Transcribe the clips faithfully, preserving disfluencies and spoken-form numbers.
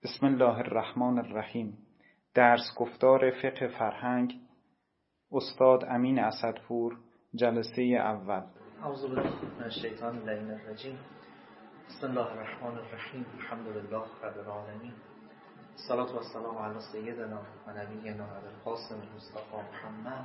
بسم الله الرحمن الرحیم. درس گفتار فقه فرهنگ، استاد امین اسدپور، جلسه اول. اعوذ بالله من الشیطان اللعین الرجیم. بسم الله الرحمن الرحیم. الحمد لله رب العالمین. الصلاة والسلام علی سیدنا و نبینا ابوالقاسم المصطفى محمد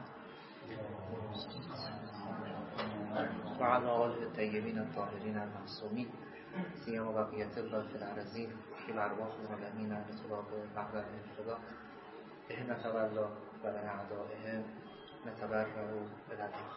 و علی آله الطیبین الطاهرین المعصومین، سیما بقیة الله فی الارضین که برواح العالمین نتباق مقدم الفدا به نتولا و لنعدائهم نتبرعو بلدها.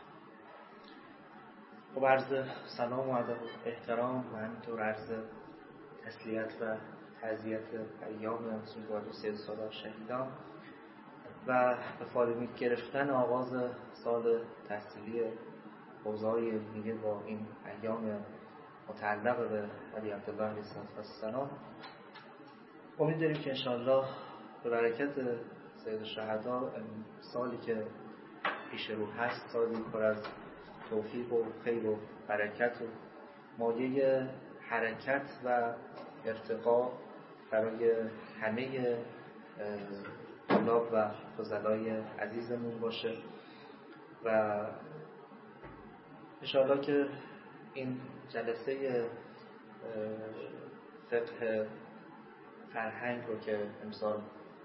خب عرض سلام و ادب و احترام و همینطور عرض تسلیت و تعزیت ایام سوگواری سید سالار شهیدان و به فاطمی گرفتن آغاز سال تحصیلی حوزه‌های علمیه با این ایام متعلق به علی عبدالله علیه السلام. امید داریم که انشاءالله به برکت سید الشهدا سالی که پیش رو هست سالی پر از توفیق و خیر و برکت و مایه حرکت و ارتقا برای همه طلاب و فضلای عزیزمون باشه و انشاءالله که این جلسه فقه فرهنگ رو که امسال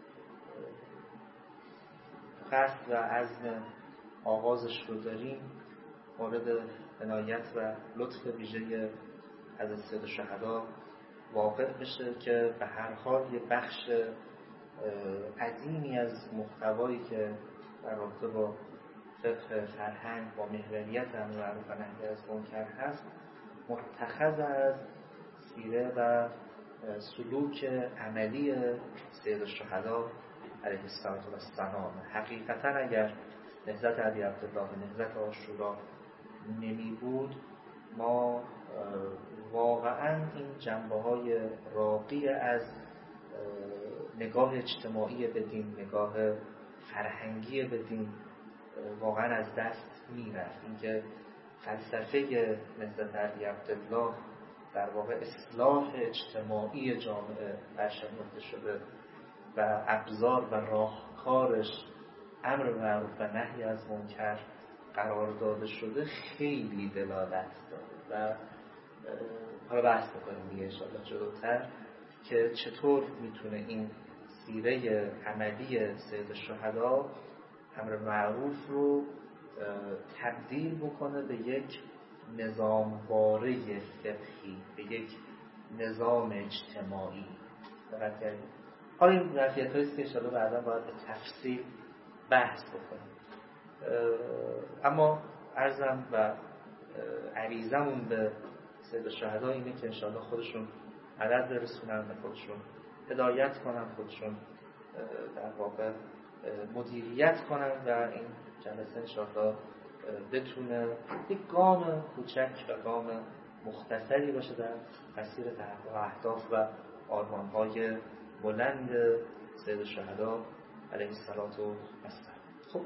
قصد و عزم آغازش رو داریم مورد عنایت و لطف ویژه از سید الشهدا واقع بشه که به هر حال یه بخش عظیمی از محتوایی که در رابطه با فقه فرهنگ با محوریت امر معروف و نهی از منکر هست متخذ از سیره و سلوک عملی سید الشهدا علیه السلام. حقیقتا اگر نهضت علی عبدالله و نهضت عاشورا نمی بود ما واقعا این جنبه های راقی از نگاه اجتماعی به دین، نگاه فرهنگی به دین واقعا از دست می رفت. اینکه فلسفه نهضت علی عبدالله در واقع اصلاح اجتماعی جامعه برشمرده شده و ابزار و راهکارش امر معروف و نهی از منکر قرار داده شده خیلی دلالت داره و حالا بحث می‌کنیم دیگه انشاءالله جلوتر که چطور میتونه این سیره عملی سید الشهدا امر معروف رو تبدیل بکنه به یک نظامواره فقهی، به یک نظام اجتماعی. دقت کردید؟ حالا این ظرفیت‌هایی است که انشاءالله بعدا باید به تفصیل بحث بکنیم. اما عرضم و عریضمون به سید الشهدا اینه که انشاءالله خودشون مدد برسونن و خودشون هدایت کنن، خودشون در واقع مدیریت کنن و این جلسه انشاءالله بتونه یک گام کوچک و گام مختصری باشه در مسیر تحقق اهداف و آرمان‌های بلند سید الشهدا علیه السلام. خب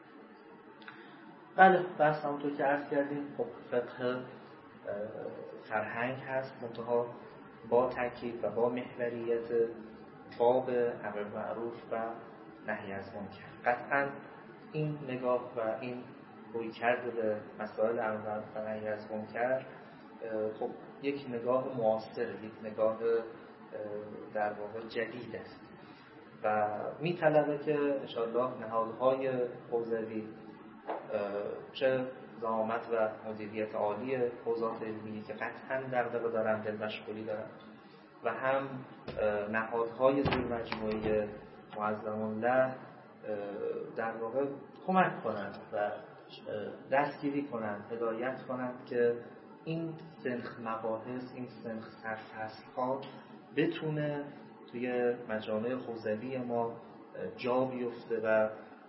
بله، بحث همونطور که عرض کردیم خب فقه فرهنگ هست، منتها با تاکید و با محوریت باب امر معروف و نهی از منکر. قطعا این نگاه و این رویکرد به مسائل امر معروف و نهی از منکر خب یک نگاه معاصر، یک نگاه در واقع جدید است و می‌طلبه که انشاءالله نهادهای حوزوی چه زعامت و مدیریت عالی حوزات علمیه که قطعاً دغدغه دارن، دل مشغولی دارن و هم نهادهای زیر مجموعه معظم الله در واقع کمک کنند و دستگیری کنند، هدایت کنند که این سنخ مباحث، این سنخ سرفصل‌ها بتونه توی مجامع حوزوی ما جا بیفته و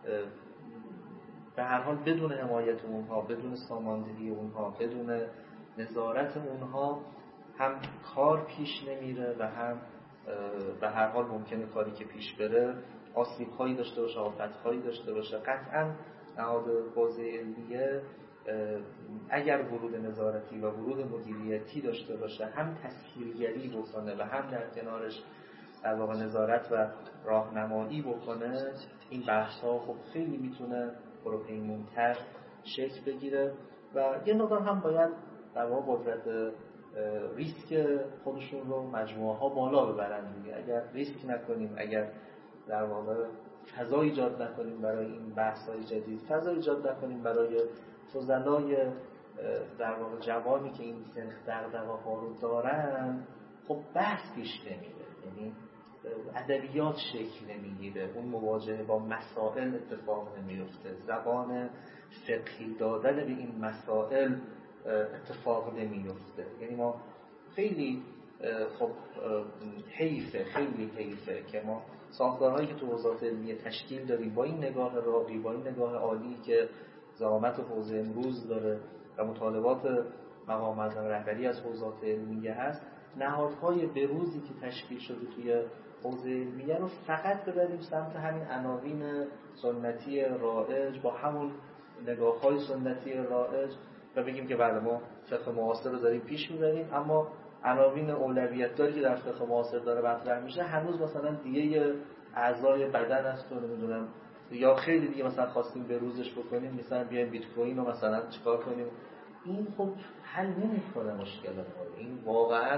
به هر حال بدون حمایت اونها، بدون ساماندهی اونها، بدون نظارت اونها هم کار پیش نمیره و هم به هر حال ممکنه کاری که پیش بره آسیب‌هایی داشته باشه، آفت‌هایی داشته باشه. قطعاً نهاد حوزه علمیه اگر ورود نظارتی و ورود مدیریتی داشته باشه هم تسهیلگری بکنه و هم در کنارش در واقع نظارت و راهنمایی بکنه، این بحث‌ها خب خیلی میتونه پروپیمونتر شکل بگیره و یه مقدار هم باید در واقع قدرت ریسک خودشون رو مجموعه ها بالا ببرن دیگه. اگر ریسک نکنیم، اگر در واقع فضا ایجاد نکنیم برای این بحث های جدید، فضا ایجاد نکنیم برای فضلای در واقع جوانی که این سنخ دغدغه ها رو دارن، خب بحث پیش نمیره، یعنی ادبیات شکل نمیگیره، اون مواجهه با مسائل اتفاق نمیفته، زبان فقهی دادن به این مسائل اتفاق نمیفته. یعنی ما خیلی خب حیفه خیلی حیفه که ما ساختارهایی که تو حوزات علمیه تشکیل داریم با این نگاه راقی، با این نگاه عالی که زعامت حوزه امروز داره و مطالبات مقام معظم رهبری از حوزات علمیه هست، نهادهای بروزی که تشکیل شده توی حوزه علمیه رو فقط ببریم سمت همین عناوین سنتی رایج با همون نگاه‌های سنتی رایج و بگیم که بله ما فقه معاصر رو داریم پیش می‌بریم، اما عناوین اولویت داری که در فقه معاصر داره مطرح میشه هنوز مثلا دیگه اعضای بدن است و نمیدونم یا خیلی دیگه مثلا خواستیم به روزش بکنیم، مثلا بیایم بیت کوین رو مثلا چیکار کنیم. این خب حل نمی‌کنه مشکل ما، این واقعا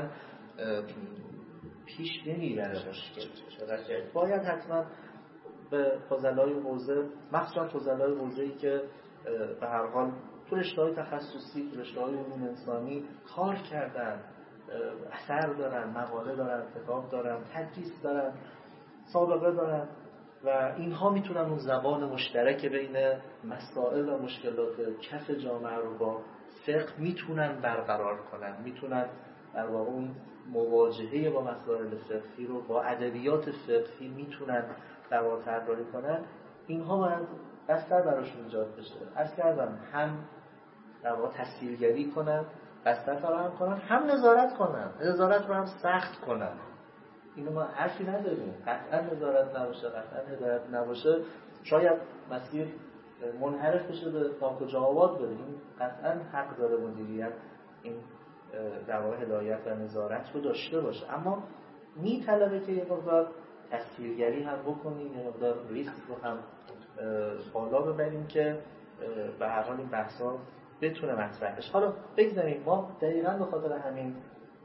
پیش نمیبره مشکل. باید حتما به فضلای حوزه، مخصوصا فضلای حوزه‌ای که به هر حال تو رشته‌های تخصصی، تو رشته‌های علوم انسانی کار کردن، اثر دارن، مقاله دارن، کتاب دارن، تدریس دارن، سابقه دارن و اینها میتونن اون زبان مشترک بین مسائل و مشکلات کف جامعه رو با فقه میتونن برقرار کنن، میتونن در واقع اون مواجهه با مسائل فقهی رو با ادبیات فقهی میتونن در واقع طراحی کنن. اینها باید بستر براشون ایجاد بشه. عرض کردم هم در واقع تسهیلگری کنن، بستر فراهم کنن، هم نظارت کنن، نظارت رو هم سخت کنن. اینو ما حرفی نداریم، قطعا نظارت نباشه، قطعا هدایت نباشه شاید مسیر منحرف بشه به ناکجا آباد بره. این قطعا حق داره مدیریت این در واقع هدایت و نظارت رو داشته باشه، اما میطلبه که یه مقدار تسهیلگری هم بکنیم، یه مقدار ریسک رو هم بالا ببریم که به هر حال این بحثا بتونه مطرح بشه. حالا بگذاریم ما دقیقاً به خاطر همین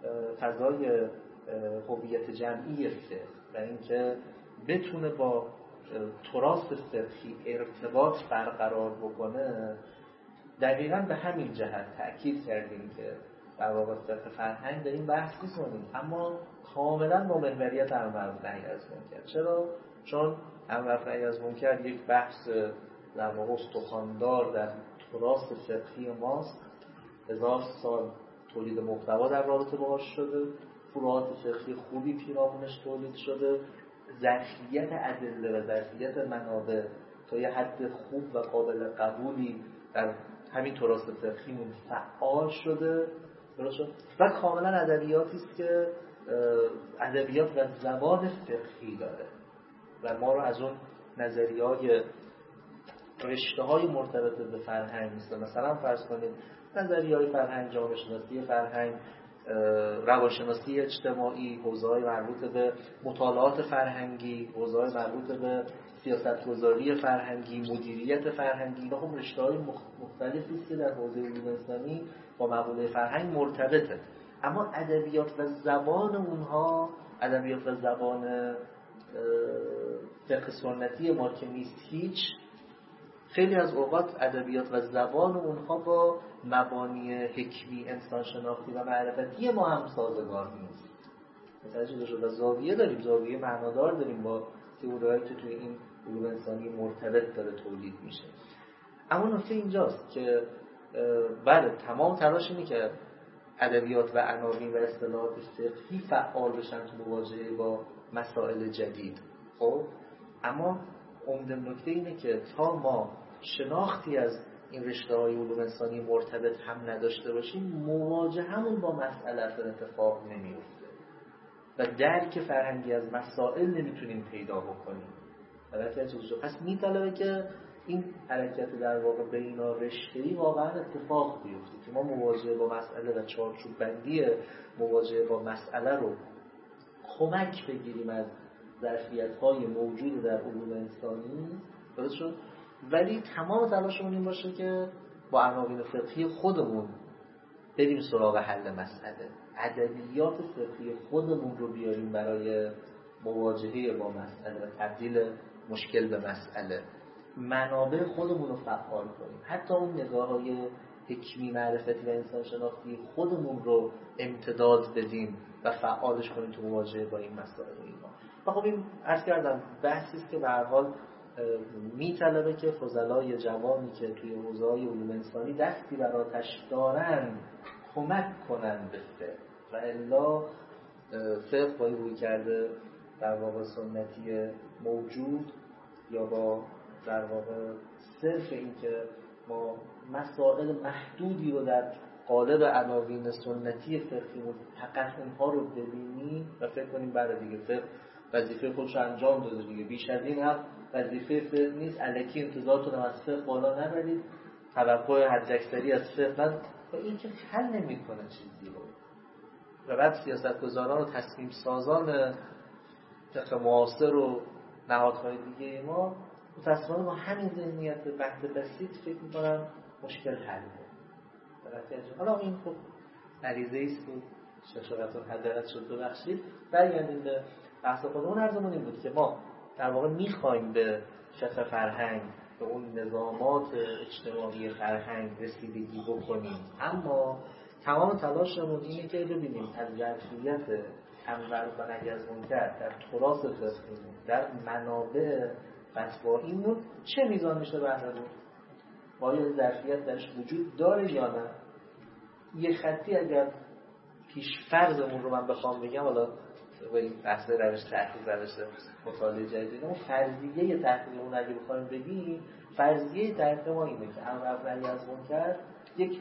فضای هویت جمعی فقه و اینکه بتونه با تراث فقهی ارتباط برقرار بکنه، دقیقاً به همین جهت تأکید کردیم که در واقع فقه فرهنگ داریم بحث می‌کنیم، اما کاملاً با محوریت امر معروف نهی از منکر. چرا؟ چون امر معروف نهی از منکر یک بحث در واقع استخواندار در تراث فقهی ماست. هزار سال تولید محتوا در رابطه باهاش شده، فروعات فقهی خوبی پیرامونش تولید شده، ظرفیت ادله و ظرفیت منابع تا یه حد خوب و قابل قبولی در همین تراث فقهیمون فعال شده و کاملا ادبیاتی است که ادبیات و زبان فقهی داره و ما رو از اون نظریه‌های رشته‌های مرتبط به فرهنگ مثل مثلا فرض کنید نظریه‌های فرهنگ، جامعه شناسی فرهنگ، روانشناسی اجتماعی، حوزه‌های مربوط به مطالعات فرهنگی، حوزه‌های مربوط به سیاست‌گذاری فرهنگی، مدیریت فرهنگی، اینا هم رشته‌های مختلفی است که در حوزه علوم انسانی با مقوله فرهنگ مرتبطه. اما ادبیات و زبان اونها، ادبیات و زبان فقه سنتی ما که نیست هیچ، خیلی از اوقات ادبیات و زبان اونها با مبانی حکمی انسان شناختی و معرفتی ما هم سازگار نیست. متوجه شد؟ و زاویه داریم، زاویه معنادار داریم با تئوریایی که توی این علوم انسانی مرتبط داره تولید میشه. اما نکته اینجاست که بله تمام تلاش اینه که ادبیات و عناوین و اصطلاحات فقهی فعال بشن تو مواجهه با مسائل جدید. خب اما عمده نکته اینه که تا ما شناختی از این رشته‌های علوم انسانی مرتبط هم نداشته باشیم، مواجههمون با مسئله اتفاق نمیفته و درک فرهنگی از مسائل نمیتونیم پیدا بکنیم. پس میطلبه که این حرکت در واقع بین رشته‌ای واقعا اتفاق بیفته که ما مواجهه با مسئله و چارچوب بندی مواجهه با مسئله رو کمک بگیریم از ظرفیت‌های موجود در علوم انسانی، درست شد؟ ولی تمام تلاشمون این باشه که با عناوین فقهی خودمون بریم سراغ حل مسئله، ادبیات فقهی خودمون رو بیاریم برای مواجهه با مسئله و تبدیل مشکل به مسئله، منابع خودمون رو فعال کنیم، حتی اون نگاه‌های حکمی معرفتی و انسان شناختی خودمون رو امتداد بدیم و فعالش کنیم تو مواجهه با این مسائل و اینا. و خب این عرض کردم بحثی است که به هر حال میطلبه که فضلای جوانی که توی حوزه‌های علوم انسانی دستی بر آتش دارن کمک کنن به فقه، و الا فقه با این روی کرده در واقع سنتی موجود یا با در واقع صرف این که ما مسائل محدودی رو در قالب عناوین سنتی فقهی فقط اونها رو ببینیم و فکر کنیم بعد دیگه فقه وظیفه خودش رو انجام داده دیگه، بیش از این هم وظیفه فقه نیست، الکی انتظارتون هم از فقه بالا نبرید، توقع حداکثری از فقه ند، و این که حل نمی‌کنه چیزی رو. و بعد سیاستگزاران و تصمیم سازان فقه معاصر و نهادهای دیگه ما متأسفانه با همین ذهنیت بحث بسیط فکر می‌کنن مشکل حل میشه. حالا این خب عریضه‌ای است که ششارتون حضرت شد ببخشید. برگردیم به بحث خودمون. عرضمون این بود که ما در واقع می‌خوایم به فقه فرهنگ، به اون نظامات اجتماعی فرهنگ رسیدگی بکنیم، اما تمام تلاشمون اینه که ببینیم از ظرفیت انور و نهی از منکر در تراث فقهیمون، در منابع فتواییمون چه میزان میشه بهره بود، آیا ظرفیت درش وجود داره یا نه. یه خطی اگر پیش‌فرضمون رو من بخوام بگم، حالا به این بحث روش تحقیق روش مطالعه جدید، اون فرضیه تحقیقمون اگه بخوایم بگیم، فرضیه تحقیق ما اینه که امر و نهی از منکر یک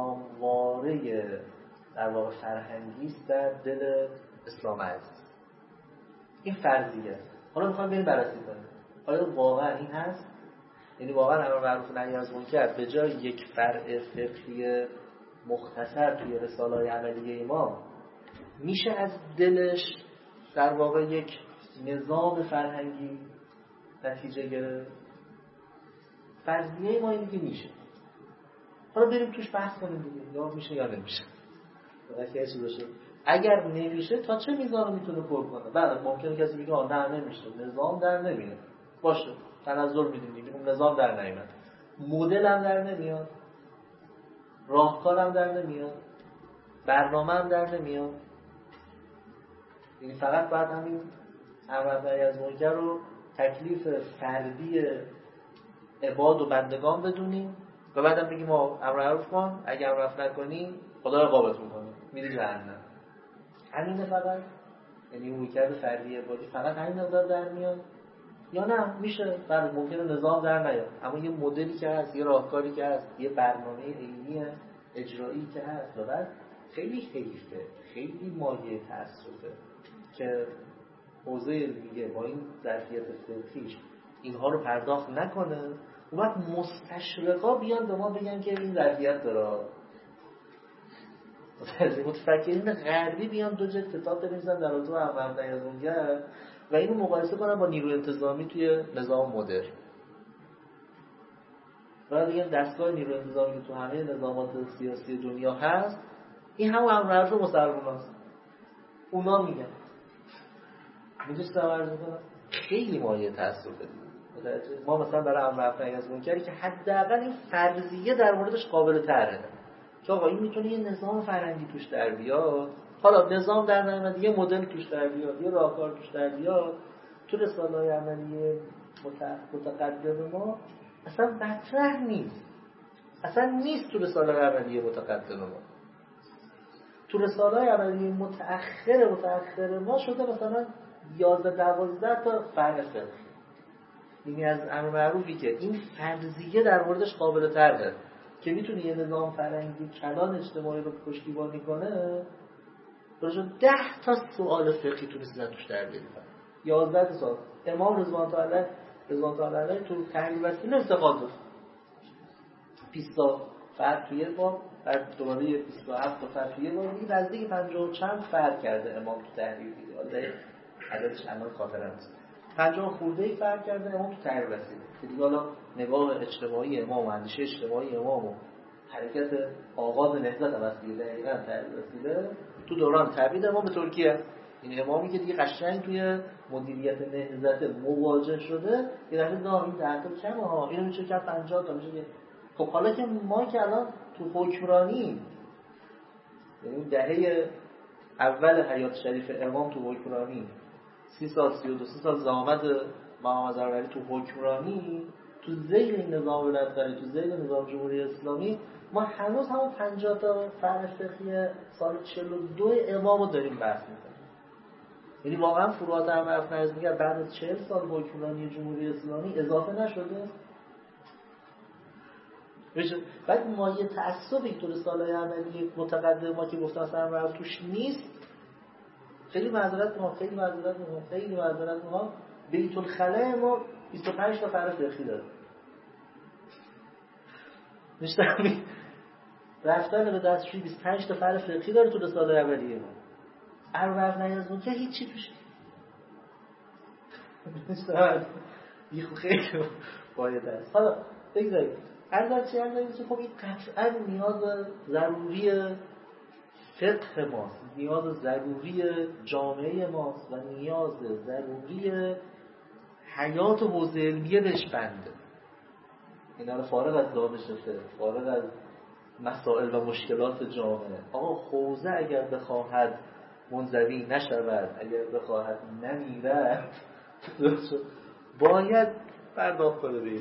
نظامواره در واقع فرهنگی است در دل اسلام عزیز. این فرضیه است. حالا میخوام بریم بررسی کنیم آیا واقعا این هست؟ یعنی واقعا امر معروف و نهی از منکر به جای یک فرع فقهی مختصر توی رساله‌های عملیه ما میشه از دلش در واقع یک نظام فرهنگی نتیجه گرفت؟ فرضیه ما اینه که میشه. حالا بریم توش بحث کنیم دیگه، یا میشه یا نمیشه. اگر نمیشه تا چه میزان میتونه پر کنه؟ بله ممکنه کسی بگه آه نه نمیشه، نظام در نمیاد، باشه تنظر میدیم دیگه، اون نظام در نمیاد، مدل هم در نمیاد، راهکار هم در نمیاد، برنامه هم در نمیاد. یعنی فقط باید همین امر و نهی از منکر رو تکلیف فردی عباد و بندگان بدونیم و بعدم بگیم ما امر معروف کن، اگه امر معروف نکنی خدا عقابت میکنه، میری جهنم. همینه فقط؟ یعنی رویکرد فردی عبادی فقط همین نظر در میاد یا نه میشه؟ بله ممکنه نظام در نیاد، اما یه مدلی که هست، یه راهکاری که هست، یه برنامه علمی اجرایی که هست. و بعد خیلی حیفه، خیلی مایه تأسفه که حوزه علمیه با این ظرفیت فقهیش اینها رو پرداخت نکنه، اون وقت مستشرقا بیان به ما بگن که این ظرفیت داره. متفکرین غربی بیان دو جلد کتاب بنویسن در رابطه با امر و نهی از منکر و اینو مقایسه کنن با نیروی انتظامی توی نظام مدرن. و دیگه دستگاه نیروی انتظامی که تو همه نظامات سیاسی دنیا هست، این همون امر معروف مسلماناست. اونا میگن. می‌دونید عرض می‌کنم خیلی مایه تأسف بدید. ما مثلا برای امر و نهی از منکری که حداقل این فرضیه در موردش قابل طرحه که آقا این میتونه یه نظام فرهنگی توش در بیاد، حالا نظام در نمیاد یه مدل توش در بیاد، یه راهکار توش در بیاد، تو رساله‌های عملی متقدم ما اصلا مطرح نیست، اصلا نیست تو رساله‌های عملی متقدم ما. تو رساله‌های عملی متأخر متأخر ما شده مثلا یازده دوازده تا فرع فقهی. یعنی از امر معروفی که این فرضیه در موردش قابل طرحه که میتونه یه نظام فرهنگی کلان اجتماعی رو پشتیبانی کنه، برای ده تا سوال فقهی تونستن توش در بیارن. یازده تا سوال. امام رضوان الله رضوان الله علیه تو تحلیل وسیله استفاده داشت. بیست تا فرق توی باب، بعد دوباره بیست و هفت تا فرق توی باب، این نزدیک پنجاه و چند فرق کرده امام تو تحلیل دیگه. دقیق عددش الان خاطرم نیست. پنجاه خورده ای فرق کرده امام تو تغییر رسیده که دیگه حالا نگاه اجتماعی امام و اندیشه اجتماعی امام و حرکت آغاز نهضت هم از دیگه دقیقا تغییر رسیده تو دوران تبعید امام به ترکیه. این امامی که دیگه قشنگ توی مدیریت نهضت مواجه شده یه دفعه دام این درتا کمه ها، اینو میشه که پنجاه تا میشه. خب حالا که ما که الان تو حکمرانی، یعنی دهه اول حیات شریف امام تو حکمرانی، سی سال سی و دو سی سال زامد محمد ظاهری تو حکمرانی، تو ذیل این نظام ولایت‌فقیه، تو ذیل نظام جمهوری اسلامی، ما هنوز همون پنجاه تا فرع فقهی سال چهل و دو امامو داریم بحث می‌کنیم. یعنی واقعا فروعات هم حرف نرز میگه بعد از چهل سال حکمرانی جمهوری اسلامی اضافه نشده. بعد ما یه تعصبی تو رساله عملی متقدم ما که گفتن سرم رو توش نیست. خیلی معذرت میخوام خیلی معذرت میخوام خیلی معذرت میخوام بیت الخلا ما بیست و پنج تا فرع فقهی داره. نشتمی رفتن به دستشویی بیست و پنج تا فرع فقهی داره تو رساله اولیه ما. اربع نیازمون که هیچی توش نیست. بیخو خیلی باید است. حالا بگذارید عرض چه عرض که خب این قطعا نیاز ضروری فقه ماست، نیاز ضروری جامعه ماست و نیاز ضروری حیات و حوزه علمیه بهش بنده. اینا رو فارغ از دانش فقه، فارغ از مسائل و مشکلات جامعه، آقا حوزه اگر بخواهد منزوی نشود، اگر بخواهد نمیرد، باید پرداخت کنه به این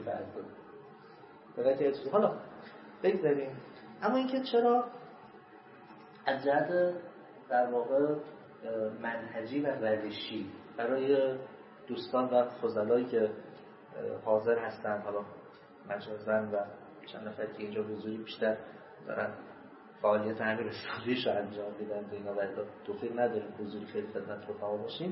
بحث. حالا بگذاریم. اما اینکه چرا از جهت در واقع منهجی و روشی برای دوستان و فضلایی که حاضر هستند، حالا مجازاً و چند نفر که اینجا حضوری بیشتر دارن فعالیت همین رسالیش رو انجام میدن و اینا، ولی توفیق نداریم حضوری خیلی خدمت رو فعال باشیم.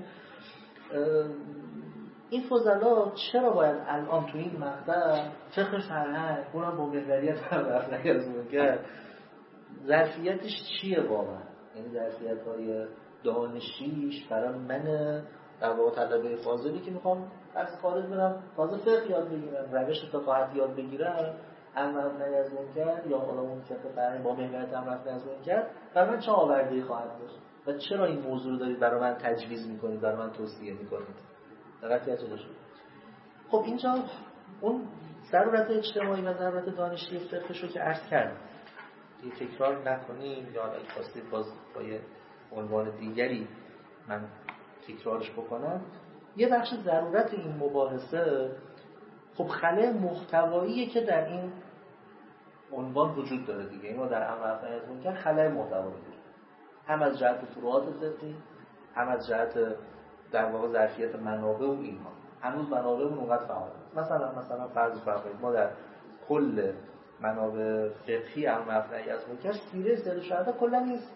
این فضلا چرا باید الان تو این مقطع فقه فرهنگ اونم با محوریت هم رفت نگذمون کرد؟ ظرفیتش چیه واقعا؟ یعنی ظرفیت‌های دانشیش برای من در واقع طلبه فاضلی که میخوام از خارج برم تازه فقه یاد بگیرم، روش فقاهت یاد بگیرم، امر نگذمون کرد یا حالا اون فقه فرهنگ با محوریت هم رفت نگذمون کرد، برای من چه آورده‌ای خواهد داشت و چرا این موضوع رو دارید برای من تجویز میکنید، برای من توصیه میکنید؟ دقیقیت رو داشت. خب اینجا اون ضرورت اجتماعی و ضرورت دانشی فقهش رو که عرض کرد، یه تکرار نکنیم یا اگه خواستید باز با یه عنوان دیگری من تکرارش بکنم. یه بخش ضرورت این مباحثه خب خلأ محتواییه که در این عنوان وجود داره دیگه. اینو در امر فرهنگ که خلأ محتوایی هم از جهت فروعات فقهی، هم از جهت در واقع ظرفیت منابع و اینها. هنوز منابعمون اونقدر فعال نیست. مثلا مثلا فرض فرض ما در کل منابع فقهی امر مفرعی از منکر سیره سید الشهدا کلا نیست.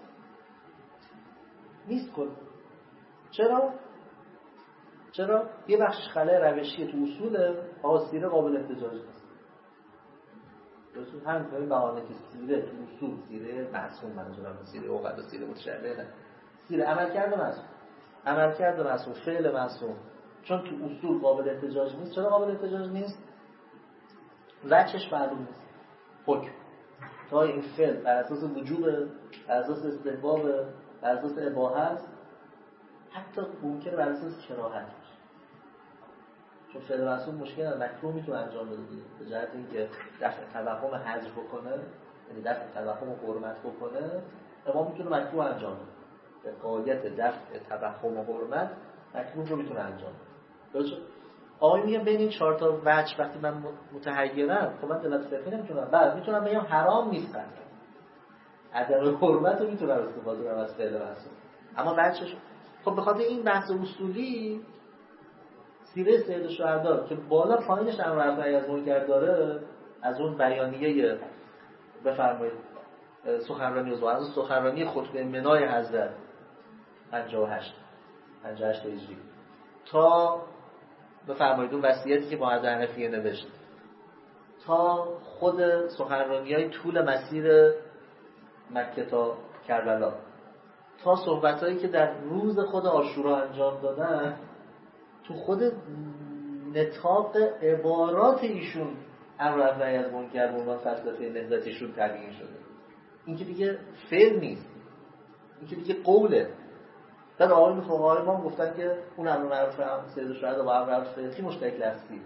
نیست کلا. چرا؟ چرا؟ یه بخش خلأ روشی تو اصول آسیره قابل احتجاج نیست. درسته؟ همین این بهانه که سیره تو اصول سیره معصوم منظورم سیره اوقات سیره متشابه نه. سیره عملکرد معصوم. عملکرد معصوم، فعل معصوم. چون تو اصول قابل احتجاج نیست. چرا قابل احتجاج نیست؟ وجهش معلوم نیست. حکم. تا این فعل بر اساس وجوب، بر اساس استحباب، بر اساس اباحه، حتی ممکنه بر اساس کراهت باشه. چون فعل معصوم مشکل مکروه میتونه انجام بده دیگه. به جهت اینکه دفع توهم حذف بکنه، یعنی دفع توهم حرمت بکنه، امام میتونه مکروه انجام بده. به غایت دفع توهم و حرمت مکروه رو میتونه انجام بده. درسته؟ آقای میگم بین این چهار تا وجه وقتی من متحیرم، خب من دلت فقهی نمیتونم. بعد میتونم بگم حرام نیست قطعا. عدم حرمت رو میتونم استفاده کنم از فعل معصوم. اما وجهش خب به خاطر این بحث اصولی سیره سید الشهدا که بالا پایینش امر رفعی از منکر داره، از اون بیانیه بفرمایید سخنرانی از از سخنرانی خطبه منای حضرت پنجاه و هشت پنجاه و هشت هجری تا بفرمایید اون وصیتی که با حضرت حنفیه نوشت تا خود سخنرانی‌های طول مسیر مکه تا کربلا تا صحبتایی که در روز خود عاشورا انجام دادن تو خود نطاق عبارات ایشون امر نهی از منکر به عنوان فلسفه نهضتیشون تبیین شده. این که دیگه فعل نیست، این که دیگه قوله. در آقایون فقهای ما گفتن که اون امر معروف هم سید شهدا با امر معروف فقهی مشترک لفظی.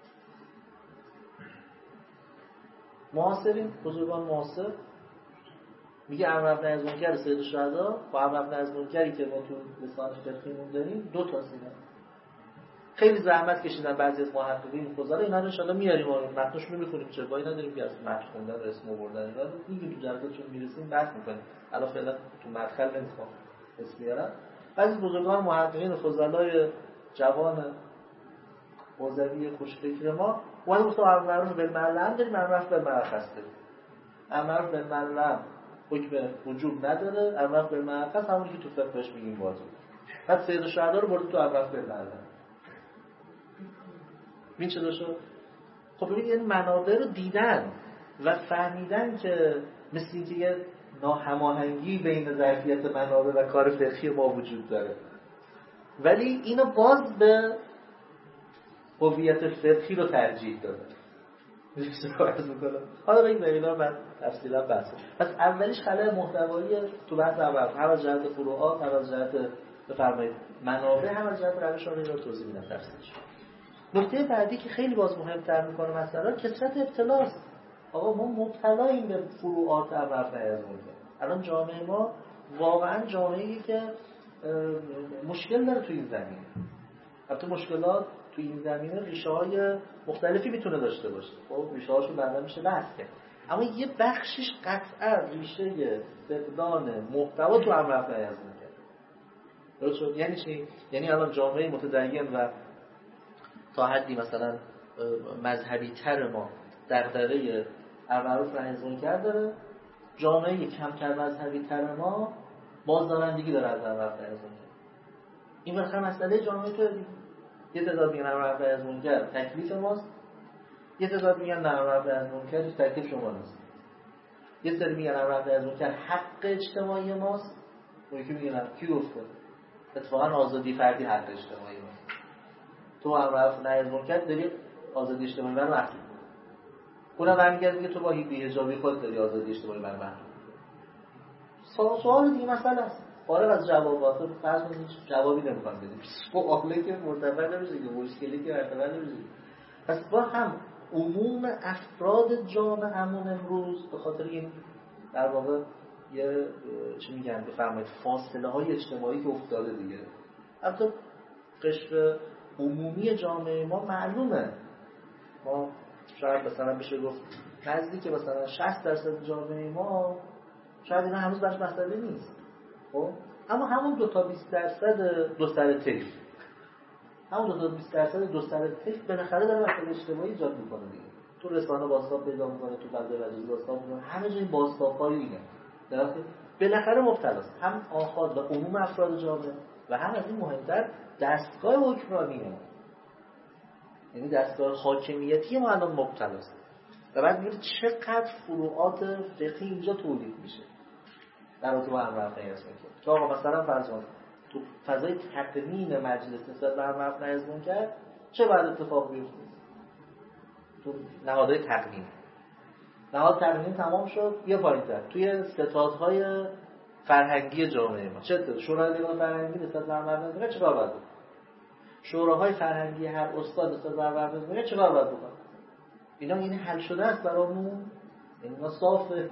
معاصرین بزرگان معاصر میگه امر نهی از منکر سید شهدا با امر نهی از منکری که ما تو لسان فقهیمون داریم دو تا سینه. خیلی زحمت کشیدن بعضی از محققین فضلا، اینا رو ان شاءالله میاریم ما متنش رو میخونیم، چه وای نداریم که از متن خوندن و اسم آوردن اینا رو میگیم تو جلسه چون میرسیم بحث میکنیم. الان فعلا تو مدخل نمیخوام اسم بیارم. بعضی بزرگان محققین فضلای جوان موزوی خوشفکر ما اومدن گفتن امر معروف بالمعروف داریم، امر معروف بالمعروف داریم. امر معروف بالمعروف حکم وجوب نداره، امر معروف بالمعروف همونی که تو فقه بهش میگیم واجب. بعد سید الشهدا رو برد تو امر معروف بالمعروف. این چه شد؟ خب ببینید این منابع رو دیدن و فهمیدن که مثل اینکه یه ناهماهنگی بین ظرفیت منابع و کار فقهی ما وجود داره، ولی اینو باز به هویت فقهی رو ترجیح داده. حالا بگیم اینا بعد تفصیلا بحث. پس اولیش خلأ محتوایی تو بحث اول، هم از جهت فروعات، هم از جهت بفرمایید منابع، هم از جهت روش رو توضیح میدم تفصیلش. نکته بعدی که خیلی باز مهمتر میکنه مثلا کثرت ابتلاست. آقا ما مبتلاییم به فروعات امر نهی از منکر. الان جامعه ما واقعا جامعه‌ای که مشکل داره تو این زمینه. البته مشکلات تو این زمینه ریشه‌های مختلفی میتونه داشته باشه. خب ریشه‌هاشو بعدا میشه بحث کرد. اما یه بخشش قطعا ریشه فقدان محتوا تو امر نهی از منکر. درست شد؟ یعنی چی؟ یعنی الان جامعه متدین و تا حدی مثلا مذهبی تر ما دغدغه امر معروف نهی از منکر داره، جامعه کمتر مذهبی تر ما بازدارندگی داره از امر معروف نهی از منکر. این واقعا مسئله جامعه تو یه تعداد میگن امر معروف نهی از منکر تکلیف ماست، یه تعداد میگن نه امر معروف نهی از منکر تکلیف شما نیست، یه سری میگن امر معروف نهی از منکر حق اجتماعی ماست، اون یکی میگن کی گفته اتفاقا آزادی فردی حق اجتماعی ماست. تو امر معروف نهی از منکر داری آزادی اجتماعی رو محدود می‌کنی. اونم برمیگرده میگه تو با بی‌حجابی خود داری آزادی اجتماعی رو محدود می‌کنی. سوال دیگه مسئله است. فارغ از جوابات فرض کنید جوابی نمی‌خوام بدیم. سوالی که مرتبط نمیشه که مشکلی که مرتبط نمیشه. پس با هم عموم افراد جامعه‌مون امروز به خاطر این در واقع یه چی میگن بفرمایید فاصله‌های اجتماعی که افتاده دیگه. البته قشر عمومی جامعه ما معلومه، ما شاید مثلا بشه گفت نزدیک مثلا شصت درصد جامعه ما شاید اینا هنوز براش مسئله نیست. خب اما همون دو تا بیست درصد دو سر طیف، همون دو تا بیست درصد دو سر طیف بالاخره داره مسئله اجتماعی ایجاد میکنه دیگه. تو رسانه بازتاب پیدا میکنه، تو فضای مجازی بازتاب میکنه، همه جای بازتاب‌های اینه. درسته بالاخره مبتلاست هم آخاد و عموم افراد جامعه و هم از این مهمتر دستگاه حکمرانیه، یعنی دستگاه حاکمیتی ما الان مبتلاست. و بعد میگه چقدر فروعات فقهی اینجا تولید میشه در رابطه با امر معروف نهی از منکر. که آقا مثلا فرض کن تو فضای تقنین مجلس نسبت به امر معروف نهی از منکر چه باید اتفاق بیفته؟ تو نهادهای تقنین، نهاد تقنین تمام شد یه پایین‌تر توی ستادهای فرهنگی جامعه ما چه شورای دیوان فرهنگی نسبت به امر معروف نهی از منکر چیکار باید بکنه؟ شوراهای فرهنگی هر استاد نسبت به امر معروف نهی از منکر چیکار باید بکنه؟ اینا این حل شده است برامون، اینا صافه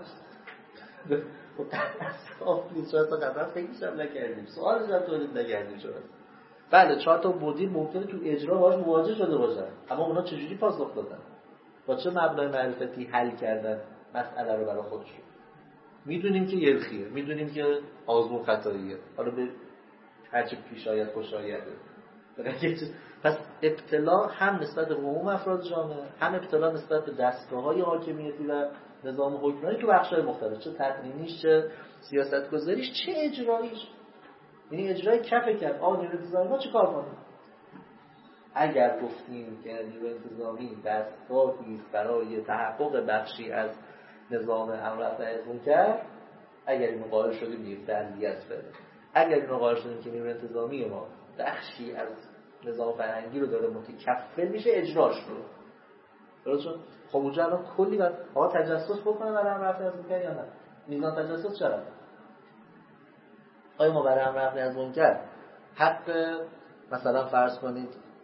صاف نیست. شاید تا قدر فکرش هم نکردیم، سوالش هم تولید نکردیم شده. بله چهار تا مدیر ممکنه تو اجرا باهاش مواجه شده باشن، اما اونا چجوری پاسخ دادن؟ با چه مبنای معرفتی حل کردن مسئله رو برای خودشون؟ میدونیم که یلخیه، میدونیم که آزمون خطاییه، حالا به هرچی پیش آید خوش آیده. پس ابتلا هم نسبت به عموم افراد جامعه، هم ابتلا نسبت به دستگاه‌های حاکمیتی و نظام حکمرانی تو بخش‌های مختلف، چه تقنینیش، چه سیاست‌گذاریش، چه اجراییش. یعنی اجرای کف کف آقا نیروی انتظامی ما چه کار کنیم؟ اگر گفتیم که نیروی انتظامی دستگاهی برای تحقق بخشی از نظام امر معروف نهی از منکر، اگر اینو قائل شدیم یک فعلیت بده، اگر اینو قائل شدیم که نیروی انتظامی ما بخشی از نظام فرهنگی رو داره متکفل میشه اجراش رو، درست شد؟ خب اونجا الان کلی بعد آقا تجسس بکنه برای امر رفع از منکر یا نه؟ میزان تجسس چقدر؟ آیا ما برای امر رفع از منکر حق مثلا فرض کنید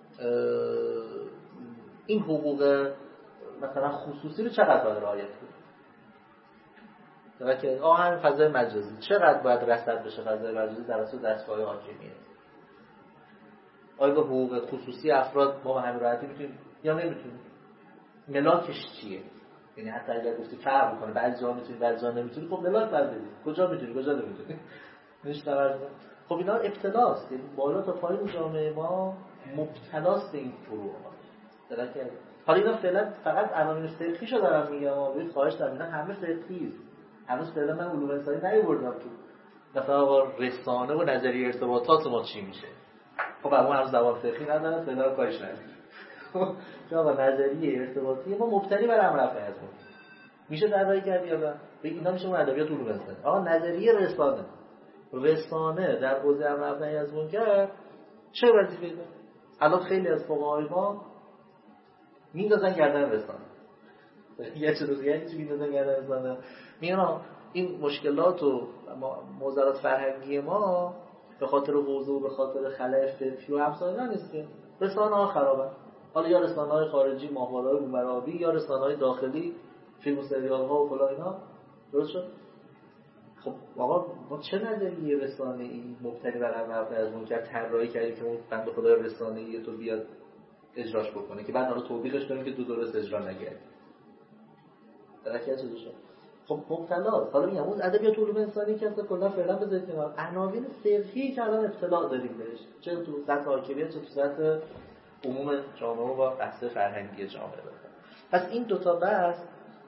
این حقوق مثلا خصوصی رو چقدر باید رعایت کنیم؟ درسته که آه همین فضای مجازی چقدر باید رصد بشه فضای مجازی توسط دستگاه حاکمیت؟ آیا به حقوق خصوصی افراد ما به همین راحتی میتونیم یا نمیتونیم؟ ملاکش چیه؟ یعنی حتی اگر گفتی فرق میکنه بعضی جا میتونی بعضی جا نمیتونی، خب ملاک باید بدید کجا میتونی کجا نمیتونی. نمیشه. خب اینا ابتلاست، یعنی بالا تا پایین جامعه ما مبتلاست به این فروعات. درسته؟ حالا اینا فعلا فقط عناوین فقهیشو دارم میگم، ببین خواهش دارم اینا همه فقهی است. هنوز فعلا من علوم انسانی نیاوردم تو مثلا با رسانه و نظریه ارتباطات ما چی میشه. خب اما هنوز زبان فقهی نداره، فعلا کارش نداریم. چون با نظریه ارتباطی ما مبتنی بر امر رفع از منکر میشه طراحی کرد یا نه؟ ببین اینا میشه اون ادبیات علوم انسانی. آقا نظریه رسانه رسانه در حوزه امر رفع از منکر چه وظیفه‌ای داره؟ الان خیلی از فقهای ما میندازن گردن رسانه. یه چیز دیگه چی میندازن گردن رسانه؟ میگن این مشکلات و معضلات فرهنگی ما به خاطر حوزه و به خاطر خلأ فکری و همسایه‌ها نیست که رسانه‌ها خرابن. حالا یا رسانه‌های خارجی ماهواره‌های بومرابی یا رسانه‌های داخلی فیلم و سریال‌ها و فلان اینا، درست شد؟ خب آقا ما چه نظریه رسانه‌ای مبتنی بر امر رفع از منکر طراحی کردیم که اون بنده خدای رسانه‌ای تو بیاد اجراش بکنه که بعد حالا توبیخش کنیم که دو درست اجرا نکرد. درکه چه شد؟ خب مبتلاست. حالا میگم اون ادبیات علوم انسانی که اصلا کلا فعلا بذارید کنار، عناوین فقهی که الان اطلاع داریم بهش، چه تو سطح حاکمیت چه تو سطح عموم جامعه و بحث فرهنگی جامعه داره. پس این دو تا بحث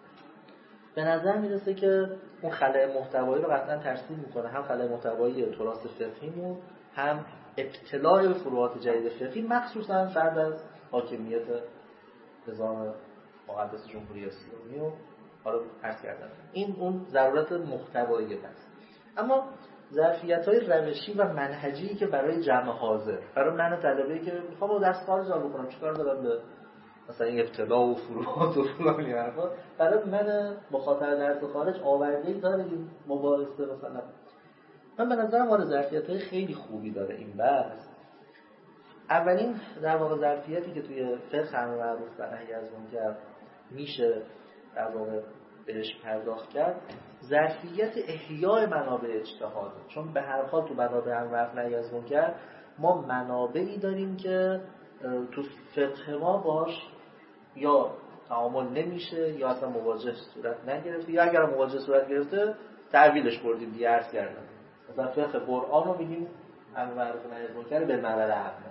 به نظر میرسه که اون خلأ محتوایی رو قطعا ترسیم میکنه، هم خلأ محتوایی تراث فقهیمون، هم ابتلاع به فروعات جدید فقهی، مخصوصا بعد از حاکمیت نظام مقدس جمهوری اسلامی و حالا عرض کردم این اون ضرورت محتوایی بس. اما ظرفیت‌های روشی و منهجی که برای جمع حاضر، برای من طلبه‌ای که میخوام درس خارج رو بکنم، چیکار دارم به مثلا این ابتلا و فروعات و فلانی حرفا، برای من مخاطب درس خارج آورده‌ای داره این مباحثه. مثلا من به نظرم آره ظرفیت‌های خیلی خوبی داره این بحث. اولین در واقع ظرفیتی که توی فقه امر معروف و نهی از منکر میشه در واقع بهش پرداخت کرد، ظرفیت احیاء منابع اجتهاد. چون به هر حال تو منابع امر معروف و نهی از منکر ما منابعی داریم که تو فقه ما باش یا تعامل نمیشه یا اصلا مواجهه صورت نگرفته، یا اگر مواجهه صورت گرفته تعویلش بردیم دیگه عرض کردم. مثلا فقه قرآن رو میگیم امر معروف و نهی از منکر به معبر عامه.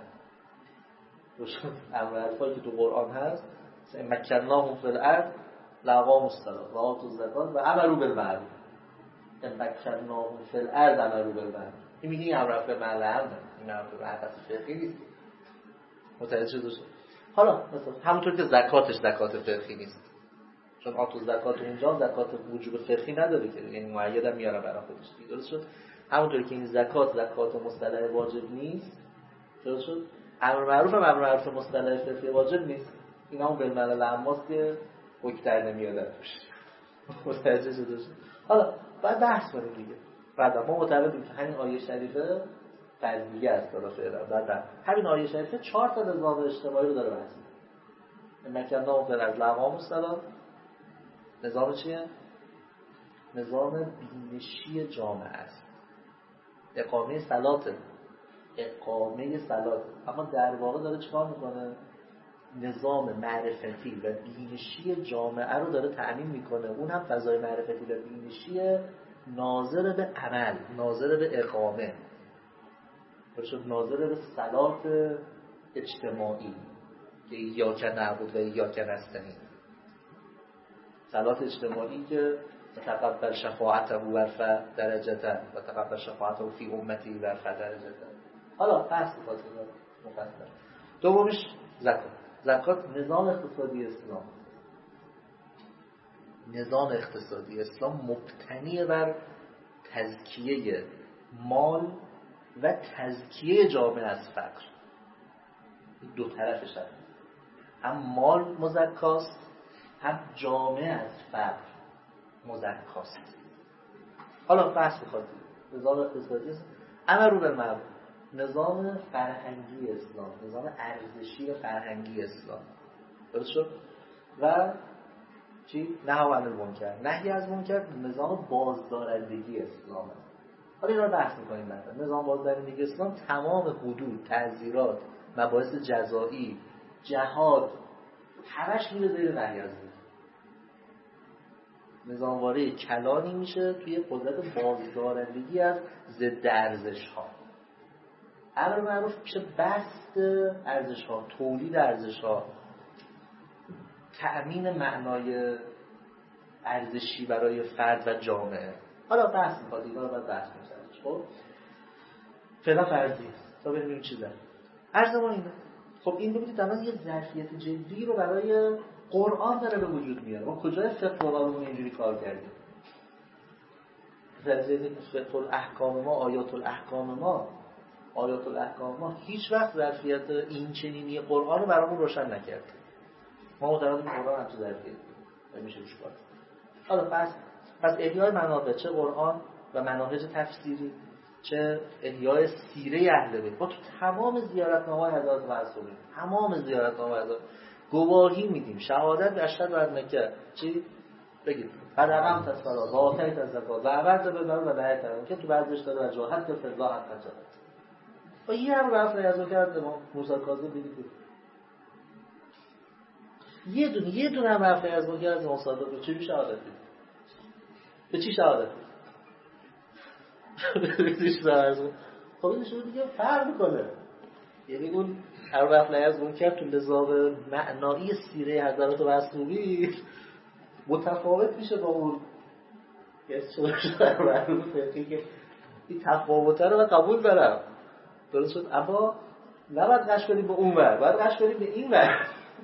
امر معروفی که تو قرآن هست مکناهم فی الارض لقام الصلاة و آتوا الزکات و امروا بالمعروف. مکناهم فی الارض امروا بالمعروف. این میگه امر معروف به معبر عامه، این امر به معروف فقهی نیست. متوجه شدید؟ حالا مثلا همونطور که زکاتش زکات فقهی نیست، چون آتو زکات اونجا زکات وجوب فقهی نداره که یعنی مؤید هم میاره برای خودش، درست شد؟ همونطور که این زکات زکات مصطلح واجب نیست، درست شد؟ امر معروف هم امر معروف مصطلح فقهی واجب نیست. این هم بالمعل العماست که حکتر نمیاد توش. متوجه شدید؟ حالا بعد بحث کنیم دیگه. بعد ما معتقدیم که همین آیه شریفه فرضیه است داره فعلا. بعد همین آیه شریفه چهار تا نظام اجتماعی رو داره بحث می‌کنه. مکناهم فی الارض لقام الصلاة. نظام چیه؟ نظام بینشی جامعه است. اقامه صلات، اقامه صلات. اما در واقع داره چیکار میکنه؟ نظام معرفتی و بینشی جامعه رو داره تأمین میکنه. اون هم فضای معرفتی و بینشی ناظر به عمل، ناظر به اقامه، برشد ناظر به صلات اجتماعی که ایاک نعبد و ایاک نستعین. صلات اجتماعی که تقبل شفاعته ورفع درجته و تقبل شفاعته فی امتی ورفع درجته. حالا بحث فاصله مفصل. دومش زکات. زکات نظام اقتصادی اسلام. نظام اقتصادی اسلام مبتنی بر تزکیه مال و تزکیه جامعه از فقر. دو طرفش هست، هم مال مزکاست هم جامعه از فقر مزکاست. حالا بحث میخواد نظام اقتصادی امر رو بالمعروف، نظام فرهنگی اسلام، نظام ارزشی و فرهنگی اسلام، درست شد؟ و چی؟ نهی عن المنکر، نهی از منکر، نظام بازدارندگی اسلام. حالا اینا رو بحث می‌کنیم بعدا. نظام بازدارندگی اسلام تمام حدود، تعزیرات، مباحث جزایی، جهاد، همش میره زیر نهی از منکر. نظامواره کلانی میشه توی قدرت بازدارندگی از ضد ارزش‌ها. امر معروف میشه بسط ارزش‌ها، تولید ارزش‌ها، تأمین معنای ارزشی برای فرد و جامعه. حالا بحث می‌خواد اینا رو بعد بحث می‌کنیم. خب فعلا فرضی تا ببینیم چی داره. عرض ما اینه. خب این رو ببینید الان یه ظرفیت جدی رو برای قرآن داره به وجود میاره. ما کجای فقه و قانون اینجوری کار کردیم؟ ظرفیت فقه الاحکام ما، آیات الاحکام ما، آیات الاحکام ما هیچ وقت ظرفیت این چنینی قرآن رو برامون روشن نکرد. ما معتقدیم قرآن هم تو ظرفیت میشه روش کار. حالا پس پس احیای منابع، چه قرآن و مناهج تفسیری، چه احیای سیره اهل بیت، ما تو تمام زیارتنامه‌های حضرت معصومین، تمام زیارتنامه‌های حضرت گواهی میدیم، شهادت به اشهد ان که چی بگید قد اقمت الصلاة و آتیت الزکات و امرت بالمعروف و نهیت عن المنکر، تو بعضیش داره و جاهدت فی الله حق جهاد. و یه هم رفت از کرد ما موسی کاظم دیدید، یه دونه یه دونه هم رفت از ما کرد امام صادق. به چی شهادت بدید؟ به چی شهادت بدید؟ خب این شروع دیگه فرق میکنه. یعنی اون هر وقت نیاز منکر تو نظام معنایی سیره حضرت معصومین متفاوت میشه با اون یه چیزی معلومه فقهی که این تفاوته رو قبول دارم، درست شد، اما نباید قش کنیم به اون ور، باید قش کنیم به این ور.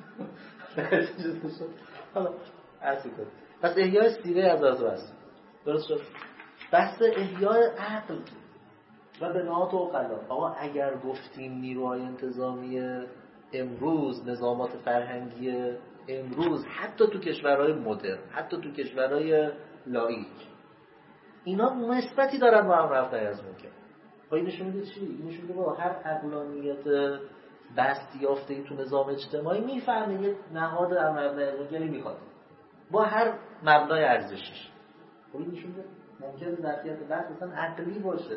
حالا عرضی کنیم. پس احیای سیره حضرت معصومین، درست شد. بحث احیای عقل و بناهات عقلا. آقا اگر گفتیم نیروهای انتظامی امروز، نظامات فرهنگی امروز، حتی تو کشورهای مدرن، حتی تو کشورهای لایک، اینا نسبتی دارن با هم رفت از منکر. خب این نشون میده چی؟ این نشون میده با هر عقلانیت بسط یافته‌ای تو نظام اجتماعی میفهمه یه نهاد امر از منکری میخواد با هر مبنای ارزشیش. خب این نشون میده ممکنه ظرفیت بحث اصلا عقلی باشه،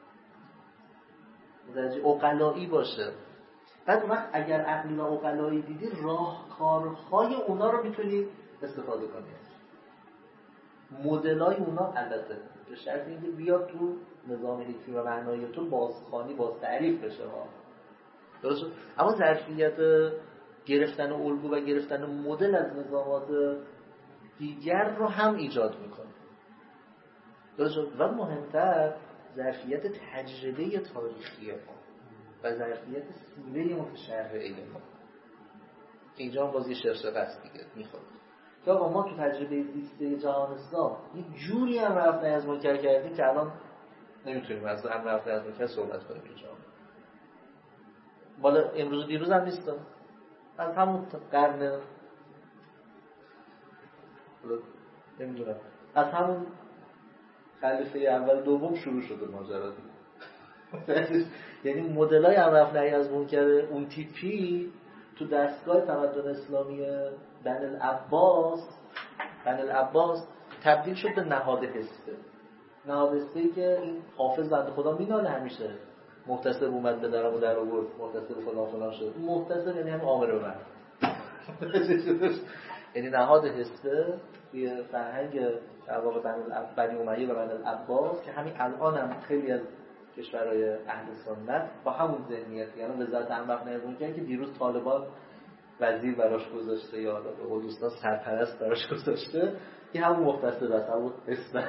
درجه عقلایی باشه. بعد وقت اگر عقلی و عقلایی دیدی، راهکارهای اونا رو میتونی استفاده کنی. مدلای اونا البته به شرط اینکه بیاد تو نظام حکمی و معنایی تو بازخوانی، باز تعریف بشه ها. درست؟ اما ظرفیت گرفتن الگو و گرفتن مدل از نظامات دیگر رو هم ایجاد میکنه. درست؟ و مهمتر ظرفیت تجربه تاریخی ما و ظرفیت سیره متشرعه ما. اینجا هم بازی شرشقه است دیگه میخواد. که آقا ما تو تجربه زیسته جهان اسلام یه جوری هم رفت از منکر کردیم که الان نمیتونیم از هم رفت از منکر صحبت کنیم تو جهان. بالا امروز و دیروز هم نیستم، از همون قرن نمیدونم از همون خلیفه اول دوم شروع شده ماجرا. یعنی مدلای امر رفت نهی از منکر اون تیپی تو دستگاه تمدن اسلامی بن العباس بن العباس تبدیل شد به نهاد حسبه. نهاد حسبه‌ای که این حافظ بنده خدا میناله همیشه محتسب اومد به درمو در آورد، محتسب خدا فلان شد. محتسب یعنی هم آمر به معروف. یعنی نهاد حسبه توی فرهنگ در واقع بنی امیه و بن العباس که همین الان هم خیلی از کشورهای اهل سنت با همون ذهنیت، یعنی وزارت امر نهی که دیروز طالبان وزیر براش گذاشته یا به قول دوستان سرپرست براش گذاشته، این همون مختصر است، همون اسم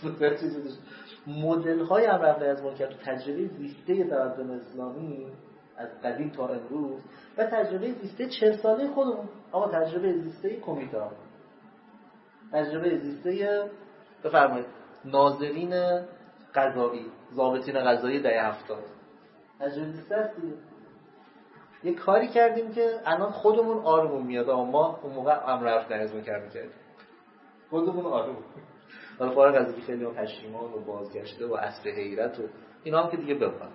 مدل های امر نهی از منکر تو تجربه زیسته تمدن اسلامی از قدیم تا امروز و تجربه زیسته چهل ساله خودمون. آقا تجربه زیسته کمیته ها، تجربه زیسته بفرمایید ناظرین قضایی، ضابطین قضایی دهه هفتاد. تجربه زیستی. یه کاری کردیم که الان خودمون آرومون میاد، اما ما اون موقع امر رفت نهزمون کردیم کردیم خودمون آروم. حالا فارغ از اینکه خیلی پشیمان و بازگشته و عصر حیرت و اینا هم که دیگه بفهم.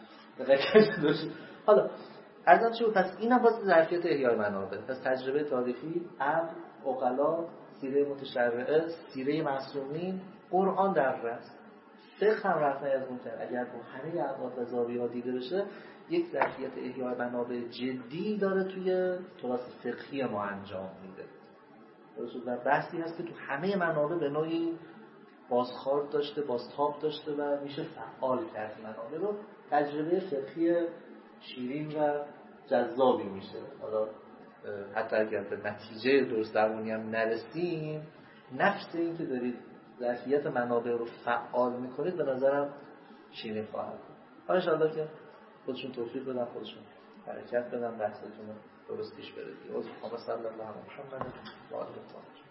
حالا ازم چی بود؟ پس این هم باز ظرفیت احیای منابع. پس تجربه تاریخی، عقل، عقلا، سیره متشرعه، سیره معصومین، قرآن در رأس. فقه هم رفت نهزمون کرد. اگر با همه ابعاد و زاویه‌ها دیده بشه، یک ظرفیت احیای منابع جدی داره توی تراث فقهی ما انجام میده. درست و بحثی هست که تو همه منابع به نوعی بازخوارد داشته، بازتاب داشته و میشه فعال کرد منابع رو. تجربه فقهی شیرین و جذابی میشه. حالا حتی اگر به نتیجه درست درمونی هم نرسیم، نفس این که دارید ظرفیت منابع رو فعال میکنید به نظرم شیرین خواهد بود. حالا انشاءالله که خودشون توفیق بدن، خودشون حرکت بدن، بحثتون رو درست پیش بره دیگه. از محمد صلی الله علیه و محمد و آله الطاهرین.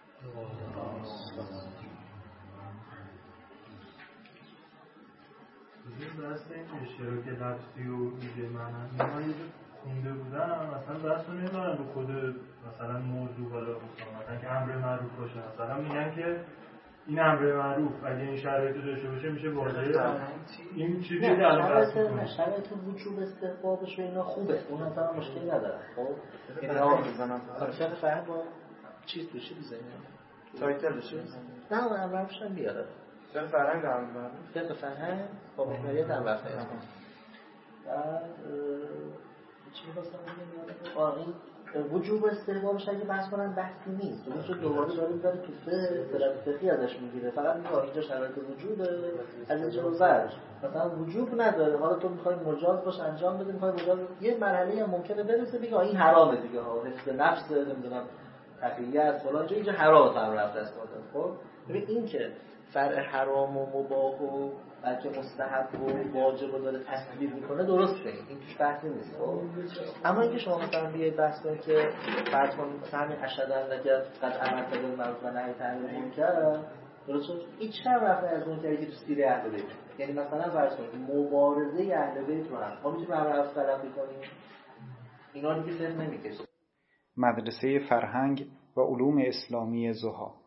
این بحث این اشتراک لفظی و ایده معنی من یه خونده بودم، مثلا بحث رو نمیدارم به خود مثلا موضوع بالا مثلا که امر معروف باشه. مثلا میگن که این امر معروف اگه این شرایط داشته باشه میشه واقعا این چیزی که الان بحث می‌کنیم. شرایط وجوب استحبابش و اینا خوبه، اون اصلا مشکلی نداره. خب اینا میزنن فقط فهم با چیز بشه بزنیم تایتل بشه. نه اون امر معروفش هم بیاره. فقه فرهنگ هم می‌کنن. فقه فرهنگ با محوریت هم وقت هست. بعد چی می‌خواستم بگم؟ آره این وجوب استحبابش اگه بحث کنن بحثی نیست. اون چون دوباره داره می‌ذاره تو فقه، اصطلاح فقهی ازش میگیره. فقط میگه اینجا شرایط وجوده، از اینجا رو برش. مثلا وجوب نداره. حالا تو می‌خوای مجاز باش انجام بدی، می‌خوای مجاز یه مرحله هم ممکنه برسه بگه این حرامه دیگه ها. حفظ نفس نمیدونم تقییت فلان جا اینجا حرامه تام رفت است خب. ببین این که فرع حرام و مباح و بلکه مستحب و واجب رو داره تصویر میکنه درسته، این توش بحثی نیست. اما اینکه شما مثلا بیاید بحث کنید که فرض کنید همین اشهد ان که قد امرت بالمعروف و نهی عن المنکر درسته، هیچ هم رفت از اون که تو سیره اهل بیت، یعنی مثلا فرض کنید مبارزه اهل بیت رو هم ما میتونیم امر معروف طلب کنیم، اینا دیگه فهم نمیکشه. مدرسه فرهنگ و علوم اسلامی ضحی.